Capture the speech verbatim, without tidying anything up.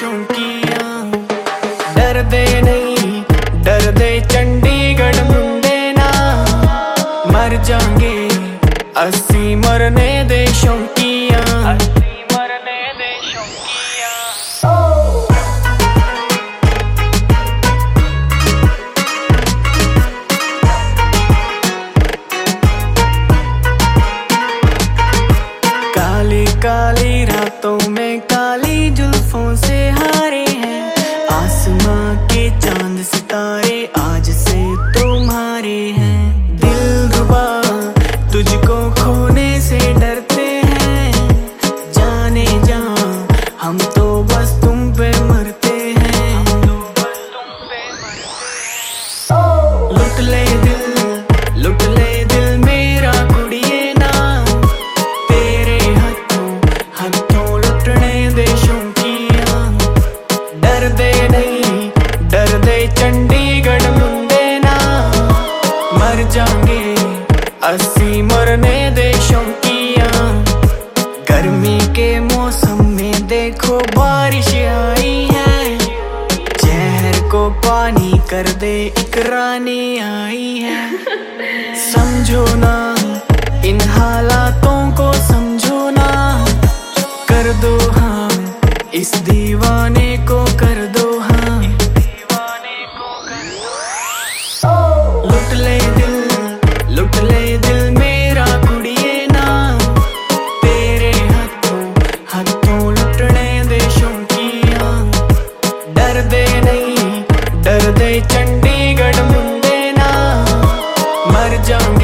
देशों की। डर दे नहीं डर दे चंडीगढ़ मुंडे ना, मर जाएंगे अस्सी मरने देशों की। काली काली रातों में काली जुल्फों से हारे हैं, आसमां के चांद सितारे आज से तुम्हारे हैं। दिलरुबा तुझको खोने से डरते हैं, जाने जा हम तो बस तुम पे मरते हैं। लुट ले दिल लुट ले दिल मेरा कुड़िए ना, तेरे हाथों हाथों लुटने देशों की। डर दे नहीं डर दे चंडीगढ़ मुंडे ना, मर जाएंगे अस्सी मरने देशों की। गर्मी के मौसम में देखो बारिश आई है, जहर को पानी कर दे एक रानी आई है। समझो ना इन हालातों को समझो ना, कर दो हाँ इस दीवाने को कर दो हाँ। लुट ले दिल लुट ले दिल मेरा कुड़िए ना, तेरे हाथों हाथों लुटने देशों की। डर दे नहीं डर दे चंडीगढ़ मुंडे ना, मर जाऊंगे